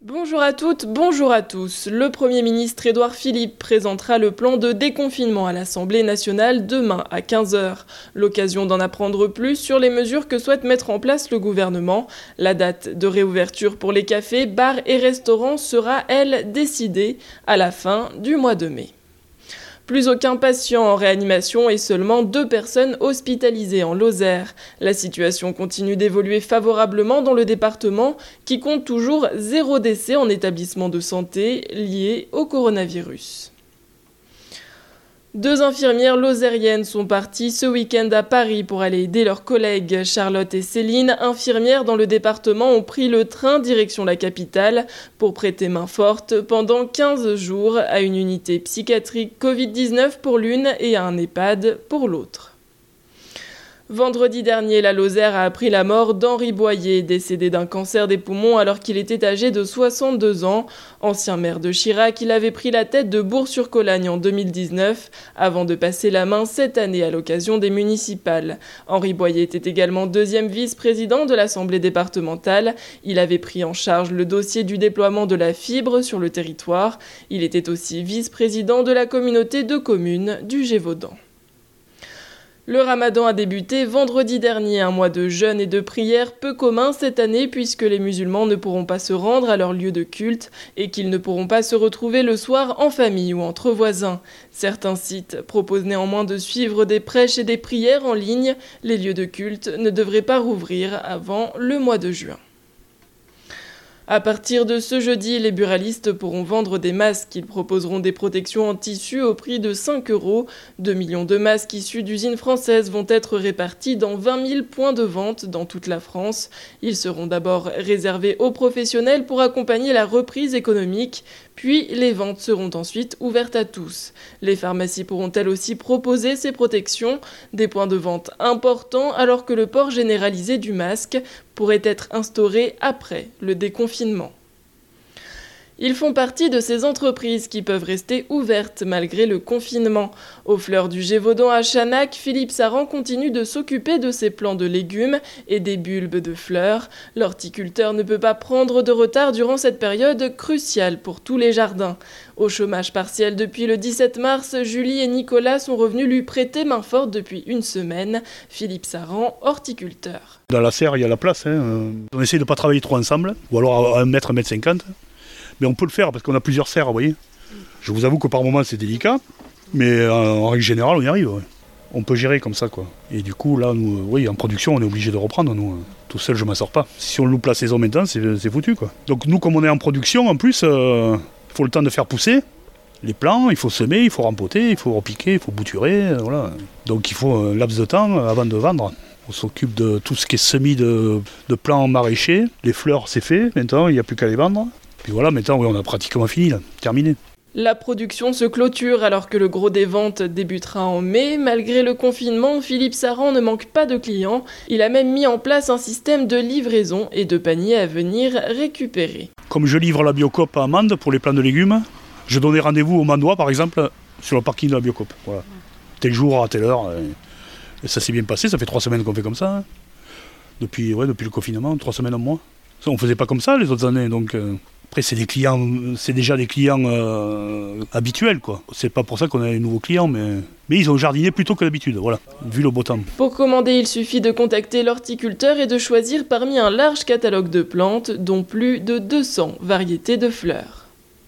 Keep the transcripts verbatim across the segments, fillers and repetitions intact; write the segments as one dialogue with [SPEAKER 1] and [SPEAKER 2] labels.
[SPEAKER 1] Bonjour à toutes, bonjour à tous. Le Premier ministre Édouard Philippe présentera le plan de déconfinement à l'Assemblée nationale demain à quinze heures. L'occasion d'en apprendre plus sur les mesures que souhaite mettre en place le gouvernement. La date de réouverture pour les cafés, bars et restaurants sera, elle, décidée à la fin du mois de mai. Plus aucun patient en réanimation et seulement deux personnes hospitalisées en Lozère. La situation continue d'évoluer favorablement dans le département qui compte toujours zéro décès en établissement de santé lié au coronavirus. Deux infirmières lozériennes sont parties ce week-end à Paris pour aller aider leurs collègues. Charlotte et Céline, infirmières dans le département, ont pris le train direction la capitale pour prêter main forte pendant quinze jours à une unité psychiatrique covid dix-neuf pour l'une et à un EHPAD pour l'autre. Vendredi dernier, la Lozère a appris la mort d'Henri Boyer, décédé d'un cancer des poumons alors qu'il était âgé de soixante-deux ans. Ancien maire de Chirac, il avait pris la tête de Bourg-sur-Colagne en deux mille dix-neuf, avant de passer la main cette année à l'occasion des municipales. Henri Boyer était également deuxième vice-président de l'Assemblée départementale. Il avait pris en charge le dossier du déploiement de la fibre sur le territoire. Il était aussi vice-président de la communauté de communes du Gévaudan. Le ramadan a débuté vendredi dernier, un mois de jeûne et de prière peu commun cette année puisque les musulmans ne pourront pas se rendre à leur lieu de culte et qu'ils ne pourront pas se retrouver le soir en famille ou entre voisins. Certains sites proposent néanmoins de suivre des prêches et des prières en ligne. Les lieux de culte ne devraient pas rouvrir avant le mois de juin. À partir de ce jeudi, les buralistes pourront vendre des masques. Ils proposeront des protections en tissu au prix de cinq euros. deux millions de masques issus d'usines françaises vont être répartis dans vingt mille points de vente dans toute la France. Ils seront d'abord réservés aux professionnels pour accompagner la reprise économique. Puis les ventes seront ensuite ouvertes à tous. Les pharmacies pourront elles aussi proposer ces protections, des points de vente importants alors que le port généralisé du masque pourrait être instauré après le déconfinement. Ils font partie de ces entreprises qui peuvent rester ouvertes malgré le confinement. Aux Fleurs du Gévaudan à Chanac, Philippe Saran continue de s'occuper de ses plants de légumes et des bulbes de fleurs. L'horticulteur ne peut pas prendre de retard durant cette période cruciale pour tous les jardins. Au chômage partiel depuis le dix-sept mars, Julie et Nicolas sont revenus lui prêter main forte depuis une semaine. Philippe Saran, horticulteur.
[SPEAKER 2] Dans la serre, il y a la place. Hein. On essaie de ne pas travailler trop ensemble, ou alors à un mètre, un mètre cinquante. Mais on peut le faire parce qu'on a plusieurs serres, vous voyez. Je vous avoue que par moment c'est délicat, mais en règle générale on y arrive. Ouais. On peut gérer comme ça, quoi. Et du coup là, nous, oui, en production on est obligé de reprendre. Nous, tout seul je m'en sors pas. Si on loupe la saison maintenant, c'est, c'est foutu, quoi. Donc nous, comme on est en production, en plus, il euh, faut le temps de faire pousser les plants, il faut semer, il faut rempoter, il faut repiquer, il faut bouturer, euh, voilà. Donc il faut un laps de temps avant de vendre. On s'occupe de tout ce qui est semis de, de plants maraîchers. Les fleurs, c'est fait. Maintenant, il n'y a plus qu'à les vendre. Puis voilà, maintenant, oui, on a pratiquement fini, là, terminé.
[SPEAKER 1] La production se clôture alors que le gros des ventes débutera en mai. Malgré le confinement, Philippe Saran ne manque pas de clients. Il a même mis en place un système de livraison et de paniers à venir récupérer.
[SPEAKER 2] Comme je livre la Biocoop à Mende pour les plants de légumes, je donnais rendez-vous au Mandois, par exemple, sur le parking de la Biocoop. Voilà. Tel jour, à telle heure. Et ça s'est bien passé, ça fait trois semaines qu'on fait comme ça. Hein. Depuis, ouais, depuis le confinement, trois semaines en mois. Ça, on ne faisait pas comme ça les autres années, donc... Euh... Après, c'est des clients, c'est déjà des clients euh, habituels, quoi. C'est pas pour ça qu'on a des nouveaux clients, mais, mais ils ont jardiné plutôt que d'habitude, voilà, vu le beau temps.
[SPEAKER 1] Pour commander, il suffit de contacter l'horticulteur et de choisir parmi un large catalogue de plantes, dont plus de deux cents variétés de fleurs.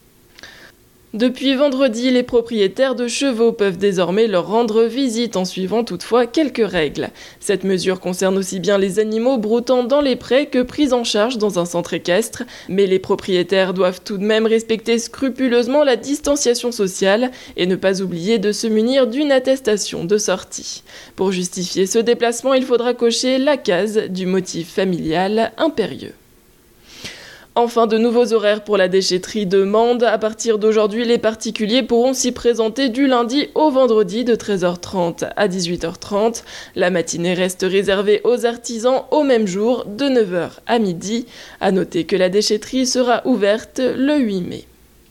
[SPEAKER 1] Depuis vendredi, les propriétaires de chevaux peuvent désormais leur rendre visite en suivant toutefois quelques règles. Cette mesure concerne aussi bien les animaux broutant dans les prés que pris en charge dans un centre équestre, mais les propriétaires doivent tout de même respecter scrupuleusement la distanciation sociale et ne pas oublier de se munir d'une attestation de sortie. Pour justifier ce déplacement, il faudra cocher la case du motif familial impérieux. Enfin, de nouveaux horaires pour la déchetterie de Mende. À partir d'aujourd'hui, les particuliers pourront s'y présenter du lundi au vendredi de treize heures trente à dix-huit heures trente. La matinée reste réservée aux artisans au même jour de neuf heures à midi. À noter que la déchetterie sera ouverte le huit mai.